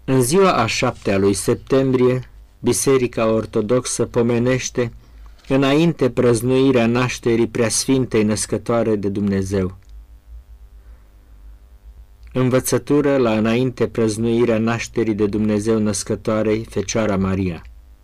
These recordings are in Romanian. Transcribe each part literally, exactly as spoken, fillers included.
În ziua a șaptea lui septembrie, Biserica Ortodoxă pomenește înainte prăznuirea nașterii Preasfintei Născătoare de Dumnezeu. Învățătură la înainte prăznuirea nașterii de Dumnezeu Născătoarei, Fecioara Maria.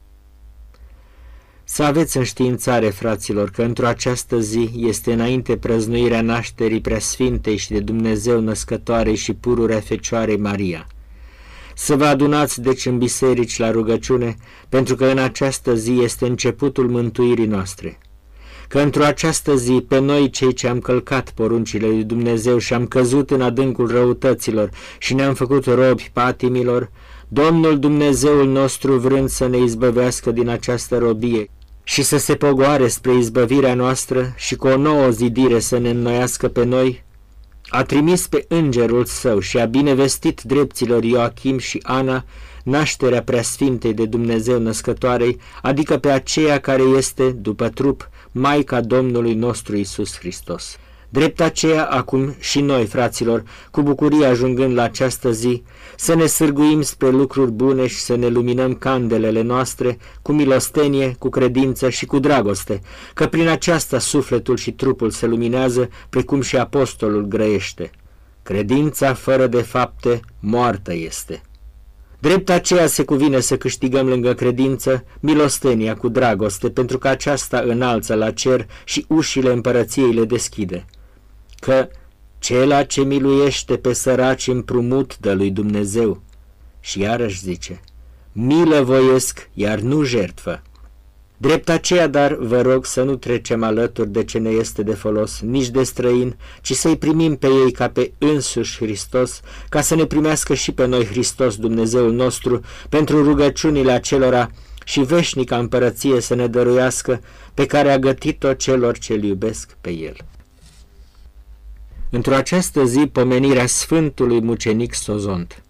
Să aveți înștiințare, fraților, că într-o această zi este înainte prăznuirea nașterii Preasfintei și de Dumnezeu Născătoarei și pururea Fecioarei Maria. Să vă adunați deci în biserici la rugăciune, pentru că în această zi este începutul mântuirii noastre. Că într-o această zi, pe noi cei ce am călcat poruncile lui Dumnezeu și am căzut în adâncul răutăților și ne-am făcut robi patimilor, Domnul Dumnezeul nostru, vrând să ne izbăvească din această robie și să se pogoare spre izbăvirea noastră și cu o nouă zidire să ne înnoiască pe noi, a trimis pe îngerul său și a binevestit drepților Ioachim și Ana nașterea Preasfintei de Dumnezeu Născătoarei, adică pe aceea care este, după trup, Maica Domnului nostru Iisus Hristos. Drept aceea, acum și noi, fraților, cu bucurie ajungând la această zi, să ne sârguim spre lucruri bune și să ne luminăm candelele noastre cu milostenie, cu credință și cu dragoste, că prin aceasta sufletul și trupul se luminează, precum și apostolul grăiește. Credința fără de fapte moartă este. Drept aceea se cuvine să câștigăm lângă credință milostenia cu dragoste, pentru că aceasta înalță la cer și ușile împărăției le deschide. Că cela ce miluiește pe săraci împrumut dă lui Dumnezeu. Și iarăși zice, milă voiesc, iar nu jertfă. Drept aceea, dar, vă rog să nu trecem alături de ce ne este de folos, nici de străin, ci să-i primim pe ei ca pe însuși Hristos, ca să ne primească și pe noi Hristos, Dumnezeul nostru, pentru rugăciunile acelora și veșnica împărăție să ne dăruiască, pe care a gătit-o celor ce-L iubesc pe El. Într-o această zi, pomenirea Sfântului Mucenic Sozont.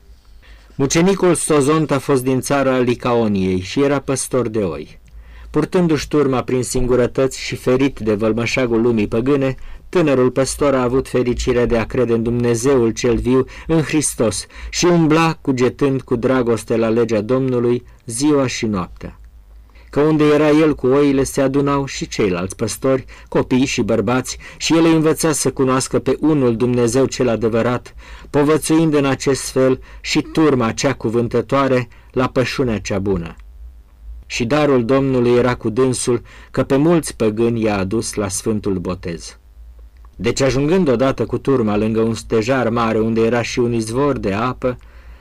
Mucenicul Sozont a fost din țara Licaoniei și era păstor de oi. Purtându-și turma prin singurătăți și ferit de vălmășagul lumii păgâne, tânărul păstor a avut fericirea de a crede în Dumnezeul cel viu, în Hristos, și umbla cugetând cu dragoste la legea Domnului ziua și noaptea. Că unde era el cu oile se adunau și ceilalți păstori, copii și bărbați, și el îi învăța să cunoască pe unul Dumnezeu cel adevărat, povățuind în acest fel și turma cea cuvântătoare la pășunea cea bună. Și darul Domnului era cu dânsul, că pe mulți păgâni i-a adus la Sfântul Botez. Deci, ajungând odată cu turma lângă un stejar mare unde era și un izvor de apă,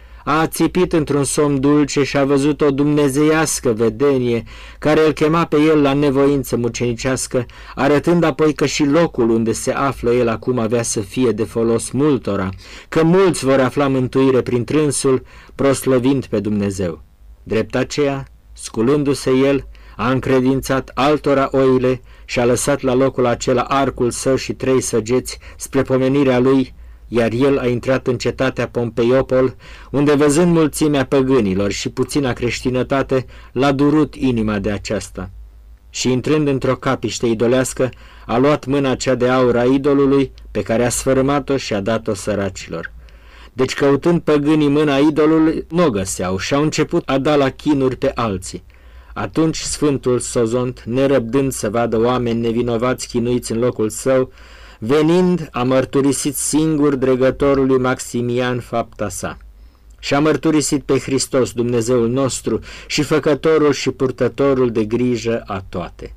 a țipit într-un somn dulce și a văzut o dumnezeiască vedenie care îl chema pe el la nevoință mucenicească, arătând apoi că și locul unde se află el acum avea să fie de folos multora, că mulți vor afla mântuire prin trânsul, proslăvind pe Dumnezeu. Drept aceea, sculându-se el, a încredințat altora oile și a lăsat la locul acela arcul său și trei săgeți spre pomenirea lui, iar el a intrat în cetatea Pompeiopol, unde, văzând mulțimea păgânilor și puțina creștinătate, l-a durut inima de aceasta. Și intrând într-o capiște idolească, a luat mâna cea de aur a idolului, pe care a sfărâmat-o și a dat-o săracilor. Deci, căutând păgânii mâna idolului, nu o găseau și au început a da la chinuri pe alții. Atunci Sfântul Sozont, nerăbdând să vadă oameni nevinovați chinuiți în locul său, venind, a mărturisit singur dregătorului Maximian fapta sa. Și a mărturisit pe Hristos, Dumnezeul nostru, și făcătorul și purtătorul de grijă a toate.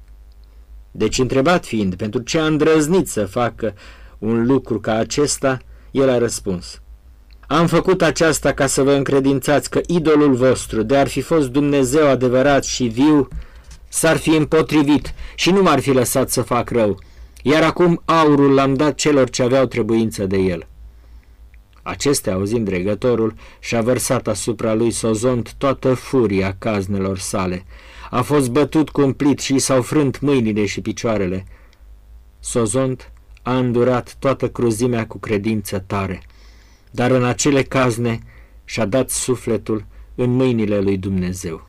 Deci, întrebat fiind pentru ce a îndrăznit să facă un lucru ca acesta, el a răspuns: am făcut aceasta ca să vă încredințați că idolul vostru, de ar fi fost Dumnezeu adevărat și viu, s-ar fi împotrivit și nu m-ar fi lăsat să fac rău, iar acum aurul l-am dat celor ce aveau trebuință de el. Acestea, auzind dregătorul, și-a vărsat asupra lui Sozont toată furia caznelor sale. A fost bătut cumplit și s-au frânt mâinile și picioarele. Sozont a îndurat toată cruzimea cu credință tare, dar în acele cazne și-a dat sufletul în mâinile lui Dumnezeu.